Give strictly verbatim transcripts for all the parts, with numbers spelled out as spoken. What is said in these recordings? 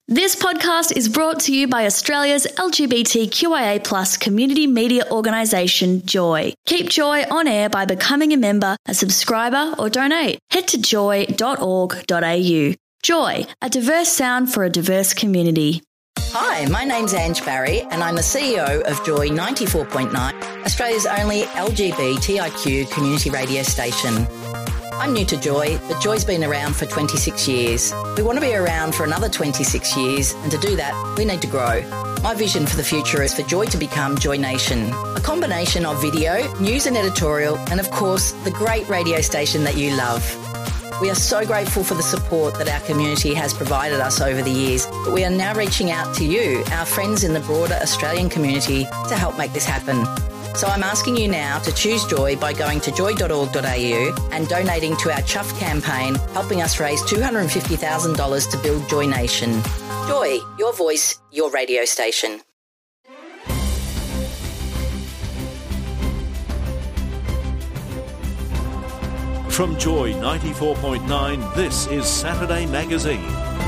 This podcast is brought to you by Australia's L G B T Q I A plus community media organisation, Joy. Keep Joy on air by becoming a member, a subscriber or donate. Head to joy dot org dot a u. Joy, a diverse sound for a diverse community. Hi, my name's Ange Barry and I'm the C E O of Joy ninety-four point nine, Australia's only L G B T I Q community radio station. I'm new to Joy, but Joy's been around for twenty-six years. We want to be around for another twenty-six years, and to do that, we need to grow. My vision for the future is for Joy to become Joy Nation, a combination of video, news and editorial, and of course, the great radio station that you love. We are so grateful for the support that our community has provided us over the years, but we are now reaching out to you, our friends in the broader Australian community, to help make this happen. So I'm asking you now to choose Joy by going to joy dot org dot a u and donating to our Chuff campaign, helping us raise two hundred fifty thousand dollars to build Joy Nation. Joy, your voice, your radio station. From Joy ninety-four point nine, this is Saturday Magazine.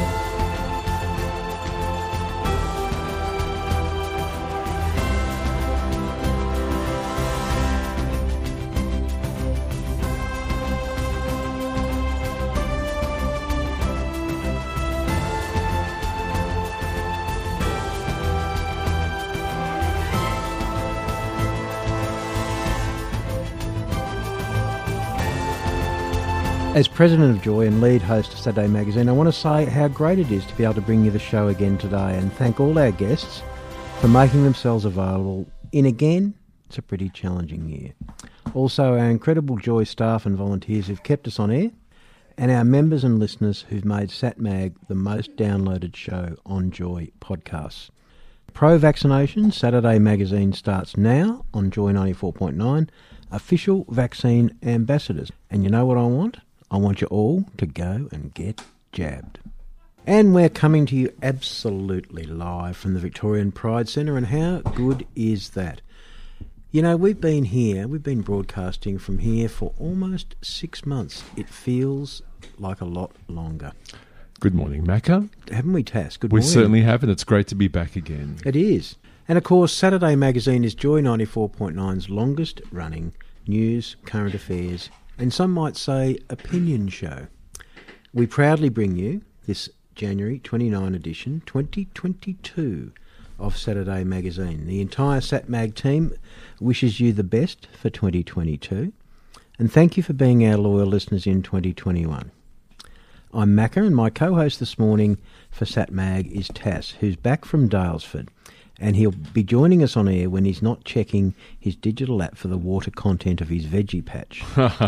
As president of Joy and lead host of Saturday Magazine, I want to say how great it is to be able to bring you the show again today and thank all our guests for making themselves available in, again, it's a pretty challenging year. Also, our incredible Joy staff and volunteers who've kept us on air, and our members and listeners who've made SatMag the most downloaded show on Joy podcasts. Pro-vaccination, Saturday Magazine starts now on Joy ninety-four point nine, official vaccine ambassadors. And you know what I want? I want you all to go and get jabbed. And we're coming to you absolutely live from the Victorian Pride Centre, and how good is that? You know, we've been here, we've been broadcasting from here for almost six months. It feels like a lot longer. Good morning, Macca. Haven't we, Tass? Good we morning. We certainly have, and it's great to be back again. It is. And of course, Saturday Magazine is Joy ninety-four point nine's longest running news, current affairs, and some might say opinion show. We proudly bring you this January twenty-ninth edition, twenty twenty-two, of Saturday Magazine. The entire SatMag team wishes you the best for twenty twenty-two, and thank you for being our loyal listeners in twenty twenty-one. I'm Macca, and my co-host this morning for SatMag is Tass, who's back from Daylesford, and he'll be joining us on air when he's not checking his digital app for the water content of his veggie patch.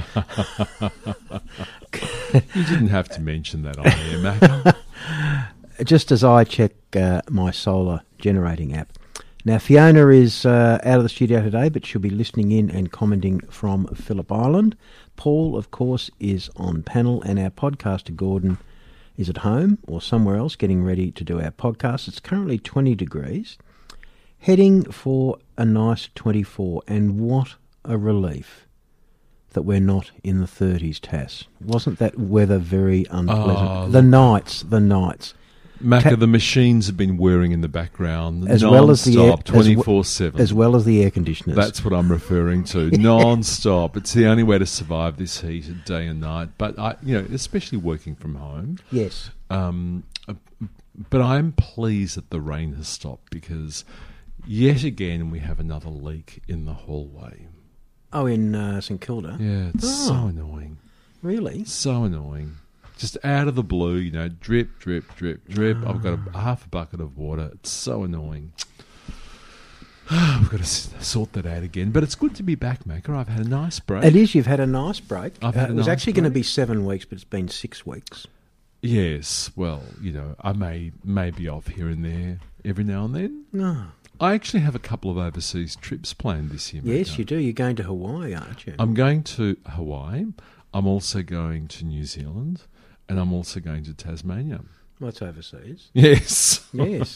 You didn't have to mention that on air, Macca. Just as I check uh, my solar generating app. Now, Fiona is uh, out of the studio today, but she'll be listening in and commenting from Phillip Island. Paul, of course, is on panel, and our podcaster, Gordon, is at home or somewhere else getting ready to do our podcast. It's currently twenty degrees, heading for a nice twenty-four, and what a relief that we're not in the thirties, Tass. Wasn't that weather very unpleasant? Oh, the nights, the nights. Macca, Ta- the machines have been whirring in the background as non-stop, well as the air, twenty-four seven. As well as the air conditioners. That's what I'm referring to, non-stop. It's the only way to survive this heat day and night. But, I, you know, especially working from home. Yes. Um, but I'm pleased that the rain has stopped, because yet again we have another leak in the hallway. Oh, in uh, St Kilda? Yeah, it's oh. so annoying. Really? So annoying. Just out of the blue, you know, drip, drip, drip, drip. Oh. I've got a half a bucket of water. It's so annoying. We've got to sort that out again. But it's good to be back, Macca. I've had a nice break. It is. You've had a nice break. I've had uh, a it was nice actually break. going to be seven weeks, but it's been six weeks. Yes. Well, you know, I may, may be off here and there every now and then. No. I actually have a couple of overseas trips planned this year, Macca. Yes, you do. You're going to Hawaii, aren't you? I'm going to Hawaii. I'm also going to New Zealand. And I'm also going to Tasmania. What's overseas? Yes. Yes.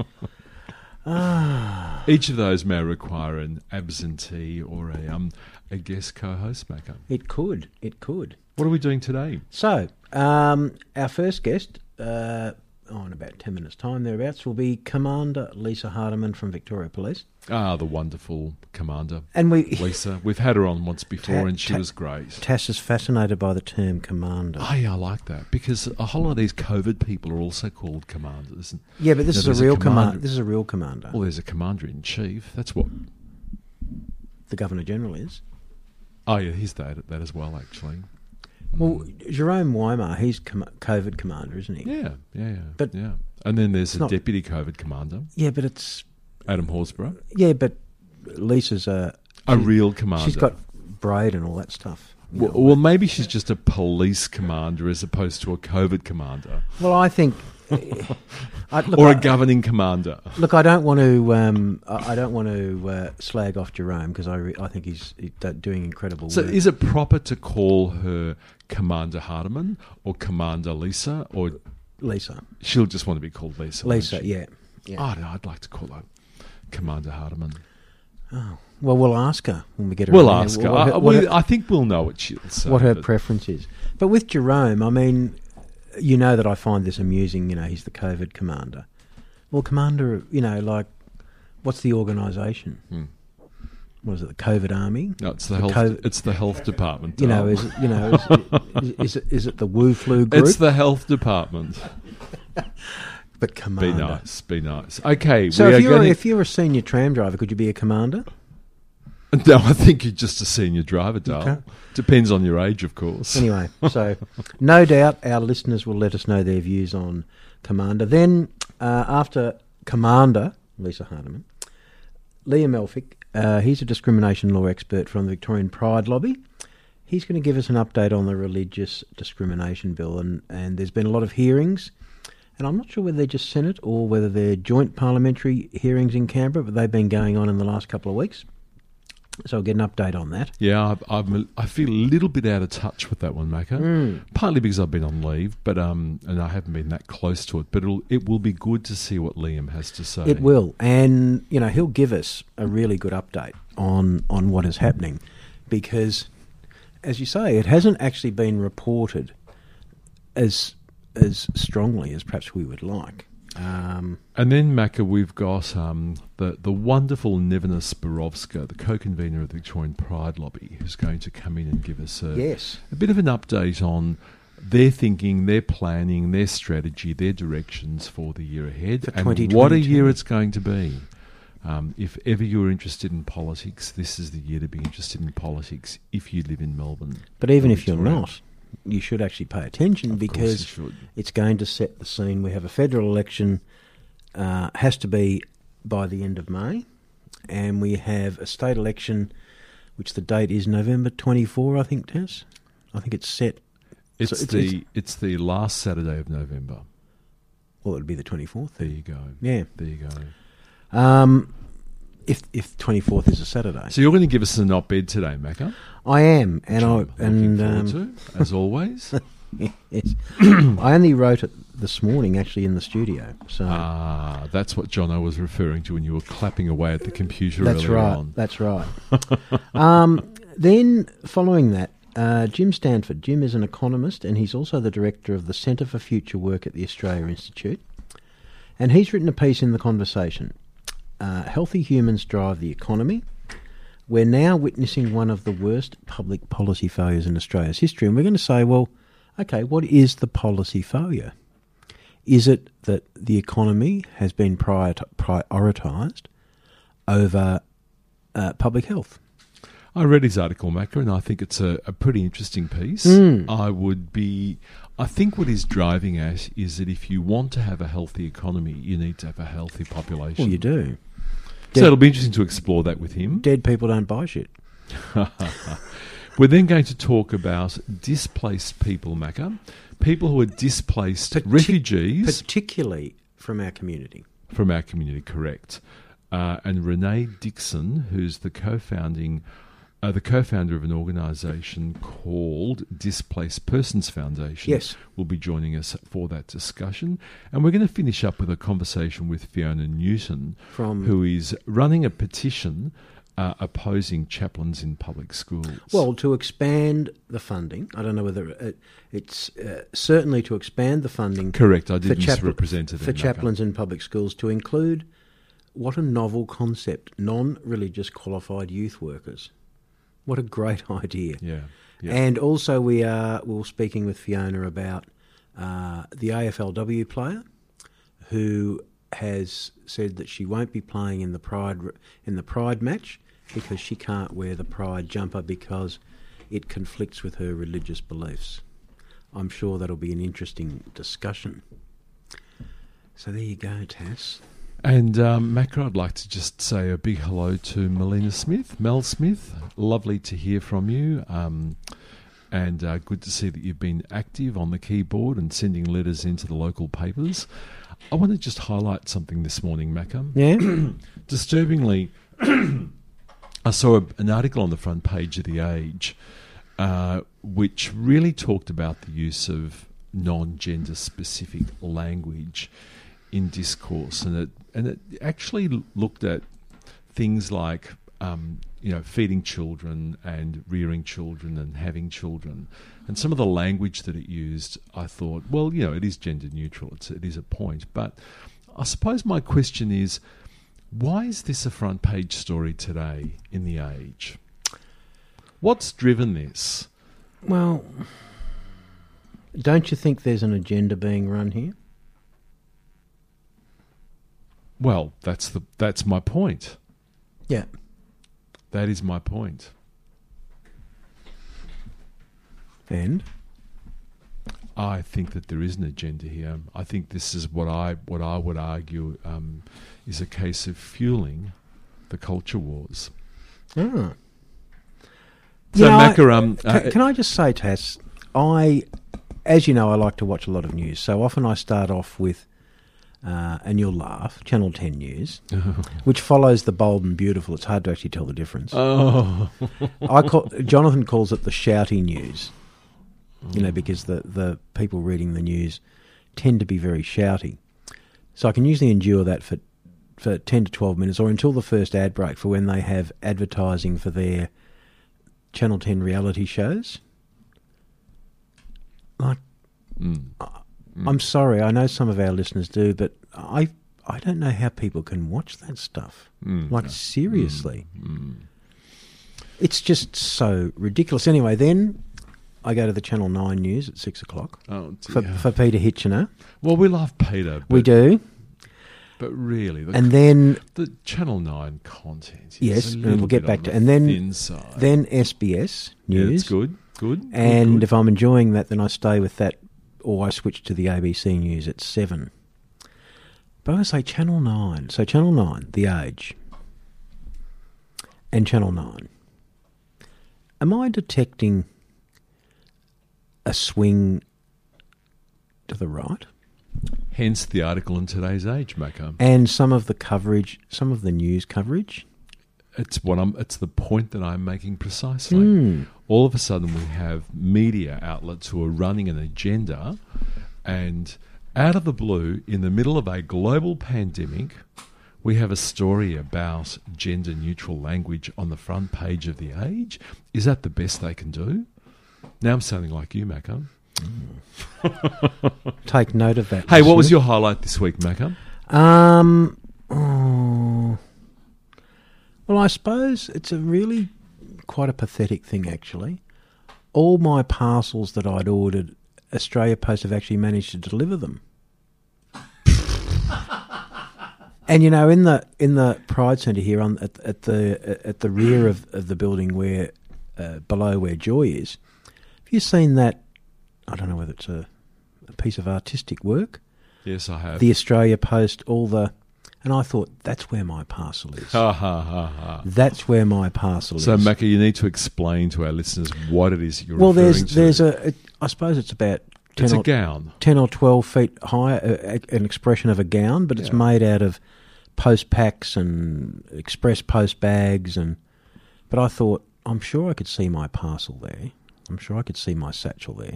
ah. Each of those may require an absentee or a um a guest co-host, Macca. It could. It could. What are we doing today? So, um, our first guest, uh, oh, in about ten minutes' time, thereabouts, will be Commander Lisa Hardiman from Victoria Police. Ah, the wonderful Commander. And we, Lisa. We've had her on once before Ta- and she ta- was great. Tass is fascinated by the term Commander. Oh, yeah, I like that because a whole lot of these COVID people are also called commanders. Yeah, but this You know, is there's a real commander- commander. This is a real commander. Well, there's a commander-in-chief. That's what... The Governor General is. Oh, yeah, he's that, that as well, actually. Well, Jerome Weimar, he's com- COVID commander, isn't he? Yeah, yeah, yeah. But yeah. And then there's a not- deputy COVID commander, Yeah, but it's Adam Horsburgh. yeah, but Lisa's a A she- real commander. She's got braid and all that stuff. you Well, know. well, maybe she's just a police commander as opposed to a COVID commander. Well, I think. I, look, Or I, a governing commander. Look, I don't want to. Um, I I don't want to uh, slag off Jerome because I, re- I think he's he's doing incredible So work. is it proper to call her Commander Hardiman or Commander Lisa, or Lisa, she'll just want to be called Lisa? won't Lisa, she? yeah, yeah. Oh, no, I'd like to call her Commander Hardiman. Oh, well, we'll ask her when we get her. We'll on ask there, her. what I, her- we- what her- I think we'll know what she'll say. what her but- preference is. But with Jerome, I mean, you know that I find this amusing. You know, he's the COVID commander. Well, commander, you know, like, what's the organisation? Hmm. What is it? The COVID Army? No, it's the, The health. co- it's the health department. You know, Dale. is it, you know, is, is, is it is it the Wu Flu group? It's the health department. but commander. Be nice. Be nice. Okay. So we if are you're going if you're a senior tram driver, could you be a commander? No, I think you're just a senior driver, Dale. Okay. Depends on your age, of course. Anyway, so no doubt our listeners will let us know their views on Commander. Then, uh, after Commander, Lisa Hardiman, Liam Elphick, uh, he's a discrimination law expert from the Victorian Pride Lobby. He's going to give us an update on the religious discrimination bill, and, and there's been a lot of hearings, and I'm not sure whether they're just Senate or whether they're joint parliamentary hearings in Canberra, but they've been going on in the last couple of weeks. So I'll get an update on that. Yeah, I've, I'm, I feel a little bit out of touch with that one, Macca. Mm. Partly because I've been on leave, but um, and I haven't been that close to it. But it'll, it will be good to see what Liam has to say. It will, and you know he'll give us a really good update on on what is happening, because, as you say, it hasn't actually been reported as as strongly as perhaps we would like. Um, And then, Macca, we've got um, the, the wonderful Nevena Spirovska, the co-convener of the Victorian Pride Lobby, who's going to come in and give us a, yes, a bit of an update on their thinking, their planning, their strategy, their directions for the year ahead, For and twenty what a twenty-two. year it's going to be. Um, if ever you're interested in politics, this is the year to be interested in politics if you live in Melbourne. but even or if you're Victoria. not, you should actually pay attention Of course you because should. it's going to set the scene. We have a federal election, uh, has to be by the end of May, and we have a state election, which the date is November twenty-fourth, I think, Tess. I think it's set. It's, so it's- the it's- it's the last Saturday of November. Well, it would be the twenty-fourth. There you go. Yeah. There you go. Um, if if twenty-fourth is a Saturday, So you're going to give us an op-ed today, Macca. I am, and I which I'm and looking forward um, to, as always. yes, I only wrote it this morning, actually, in the studio. So Ah, that's what Jono was referring to when you were clapping away at the computer that's earlier right. on. That's right. um, then, following that, uh, Jim Stanford. Jim is an economist, and he's also the director of the Centre for Future Work at the Australia Institute. And he's written a piece in The Conversation. Uh, Healthy humans drive the economy. We're now witnessing one of the worst public policy failures in Australia's history. And we're going to say, well, okay, what is the policy failure? Is it that the economy has been prior prioritised over uh, public health? I read his article, Macca, and I think it's a, a pretty interesting piece. Mm. I would be... I think what he's driving at is that if you want to have a healthy economy, you need to have a healthy population. Well, you do. So it'll be interesting to explore that with him. Dead people don't buy shit. We're then going to talk about displaced people, Macca. People who are displaced Partic- refugees Particularly from our community. from our community, correct. Uh, and Renee Dixon, who's the co-founding, uh, the co-founder of an organisation called Displaced Persons Foundation, Yes. will be joining us for that discussion. And we're going to finish up with a conversation with Fiona Newton, From who is running a petition uh, opposing chaplains in public schools. Well, to expand the funding, I don't know whether it, it's uh, certainly to expand the funding. Correct, I did for misrepresent it. For chaplains in public schools to include, what a novel concept, non-religious qualified youth workers. What a great idea. Yeah. yeah. And also we are, we were speaking with Fiona about uh, the A F L W player who has said that she won't be playing in the Pride in the Pride match because she can't wear the Pride jumper because it conflicts with her religious beliefs. I'm sure that'll be an interesting discussion. So there you go, Tass. And um, Macca, I'd like to just say a big hello to Melina Smith, Mel Smith. Lovely to hear from you. Um, and uh, good to see that you've been active on the keyboard and sending letters into the local papers. I want to just highlight something this morning, Macca. Yeah? Disturbingly, I saw a, an article on the front page of The Age uh, which really talked about the use of non-gender specific language in discourse, and it and it actually looked at things like um, you know feeding children and rearing children and having children, and some of the language that it used, I thought, well, you know, it is gender neutral. It's, it is a point, but I suppose my question is, why is this a front page story today in The Age? What's driven this? Well, don't you think there's an agenda being run here? Well, that's the that's my point. Yeah. That is my point. And? I think that there is an agenda here. I think this is what I what I would argue um, is a case of fueling the culture wars. Ah. So, you know, Macca, um, can, uh, can I just say, Tass, I, as you know, I like to watch a lot of news. So often I start off with, uh, and you'll laugh, Channel ten News, which follows the bold and beautiful. It's hard to actually tell the difference. Oh, I call, Jonathan calls it the shouty news, you know, because the, the people reading the news tend to be very shouty. So I can usually endure that for for ten to twelve minutes or until the first ad break for when they have advertising for their Channel ten reality shows. Like, mm. I, I'm sorry, I know some of our listeners do, but I I don't know how people can watch that stuff. Mm. Like, seriously. Mm. Mm. It's just so ridiculous. Anyway, then I go to the Channel nine News at six o'clock Oh, for, dear. for Peter Hitchener. Well, we love Peter. But, We do. But really, the, And then, the Channel nine content is yes, a and little we'll get bit back on to the and then thin side. then S B S Yeah, News. it's good, good. good, And good. if I'm enjoying that, then I stay with that, or I switch to the A B C News at seven. But I say Channel nine. So Channel nine, The Age, and Channel nine. Am I detecting a swing to the right? Hence the article in today's Age, Macca. And some of the coverage, some of the news coverage? It's what I'm. It's the point that I'm making precisely. Mm. All of a sudden, we have media outlets who are running an agenda, and out of the blue, in the middle of a global pandemic, we have a story about gender-neutral language on the front page of The Age. Is that the best they can do? Now I'm sounding like you, Macca. Take note of that. Hey, what was listeners. your highlight this week, Macca? Um. Oh, well, I suppose it's a really quite a pathetic thing, actually. All my parcels that I'd ordered, Australia Post have actually managed to deliver them. And you know, in the in the Pride Centre here, on at, at the at the rear of, of the building, where uh, below where Joy is, have you seen that? I don't know whether it's a, a piece of artistic work. Yes, I have. The Australia Post, all the, and I thought that's where my parcel is. Ha ha ha ha. That's where my parcel So, is. Macca, you need to explain to our listeners what it is you're well, referring there's to. there's a, it, I suppose it's about ten It's a or, gown. ten or twelve feet high, a, a, an expression of a gown, but it's Yeah. made out of post packs and express post bags, and. But I thought, I'm sure I could see my parcel there. I'm sure I could see my satchel there.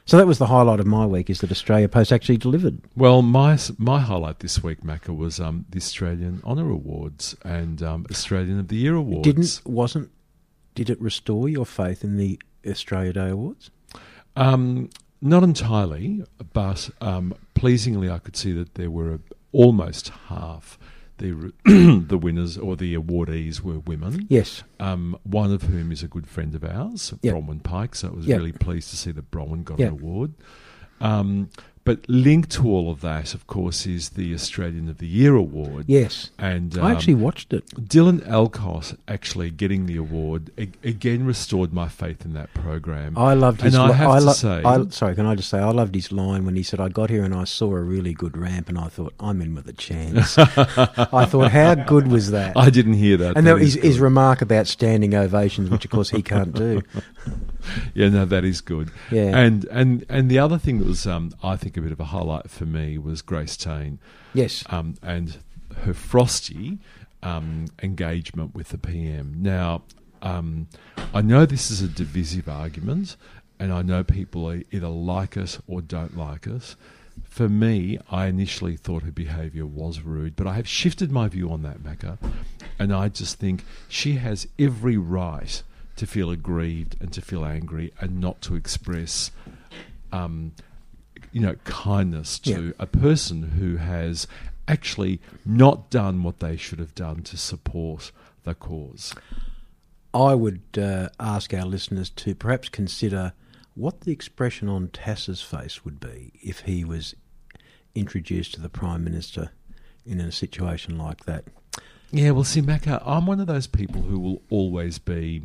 So that was the highlight of my week, is that Australia Post actually delivered. Well, my my highlight this week, Macca, was um, the Australian Honour Awards and um, Australian of the Year Awards. Didn't wasn't did it restore your faith in the Australia Day Awards? Um, not entirely, but um, pleasingly, I could see that there were almost half the the winners or the awardees were women. Yes. Um, one of whom is a good friend of ours, Yep. Bronwyn Pike. So I was Yep. really pleased to see that Bronwyn got Yep. an award. Um, but linked to all of that, of course, is the Australian of the Year Award. Yes. And I um, actually watched it. Dylan Alcott actually getting the award a- again restored my faith in that program. I loved his. And I li- have I to lo- say, I, sorry, can I just say I loved his line when he said, "I got here and I saw a really good ramp, and I thought I'm in with a chance." I thought, how good was that? I didn't hear that. and That there, his, is his good. remark about standing ovations, which of course he can't do. Yeah, no, that is good. Yeah. And and and the other thing that was, um, I think, a bit of a highlight for me was Grace Tane. Yes. Um, and her frosty um, engagement with the P M. Now, um, I know this is a divisive argument, and I know people either like it or don't like it. For me, I initially thought her behaviour was rude, but I have shifted my view on that, Macca, and I just think she has every right to feel aggrieved and to feel angry and not to express, um, you know, kindness to Yeah. a person who has actually not done what they should have done to support the cause. I would uh, ask our listeners to perhaps consider what the expression on Tass's face would be if he was introduced to the Prime Minister in a situation like that. Yeah, well, see, Macca, I'm one of those people who will always be,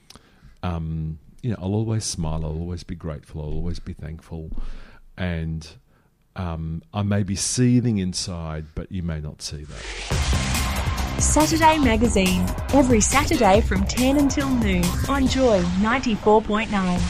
um, you know, I'll always smile, I'll always be grateful, I'll always be thankful, and um, I may be seething inside, but you may not see that. Saturday Magazine, every Saturday from ten until noon on Joy ninety-four point nine.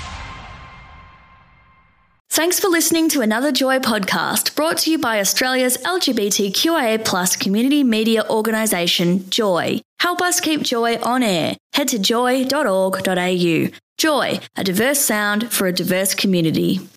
Thanks for listening to another Joy podcast brought to you by Australia's L G B T Q I A plus community media organisation, Joy. Help us keep Joy on air. Head to joy dot org dot a u. Joy, a diverse sound for a diverse community.